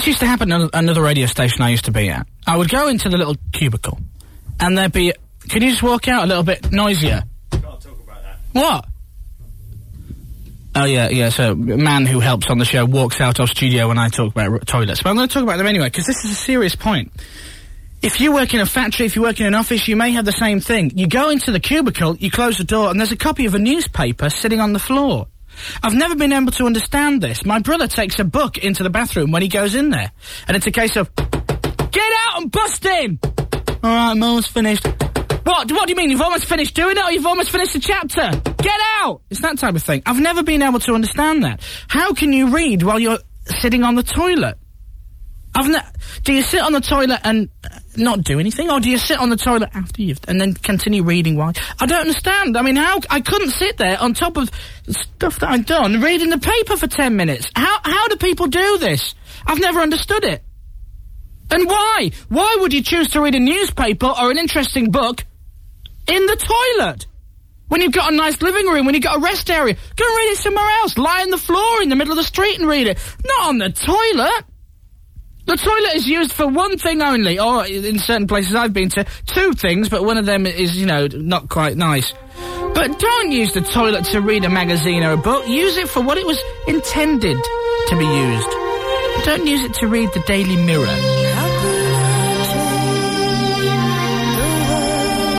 This used to happen at another radio station I used to be at. I would go into the little cubicle, and there'd be... Can you just walk out a little bit noisier? Can't talk about that. What? Oh, yeah, so a man who helps on the show walks out of studio when I talk about toilets. But I'm going to talk about them anyway, because this is a serious point. If you work in a factory, if you work in an office, you may have the same thing. You go into the cubicle, you close the door, and there's a copy of a newspaper sitting on the floor. I've never been able to understand this. My brother takes a book into the bathroom when he goes in there. And it's a case of, get out and bust in! Alright, I'm almost finished. What do you mean? You've almost finished doing it, or you've almost finished the chapter? Get out! It's that type of thing. I've never been able to understand that. How can you read while you're sitting on the toilet? Do you sit on the toilet and not do anything, or do you sit on the toilet after and then continue reading while... I don't understand. I mean, I couldn't sit there on top of the stuff that I've done, reading the paper for 10 minutes. How do people do this? I've never understood it. And why? Why would you choose to read a newspaper or an interesting book in the toilet? When you've got a nice living room, when you've got a rest area, go and read it somewhere else. Lie on the floor in the middle of the street and read it. Not on the toilet. The toilet is used for one thing only, or in certain places I've been to, two things, but one of them is, not quite nice. But don't use the toilet to read a magazine or a book. Use it for what it was intended to be used. Don't use it to read the Daily Mirror.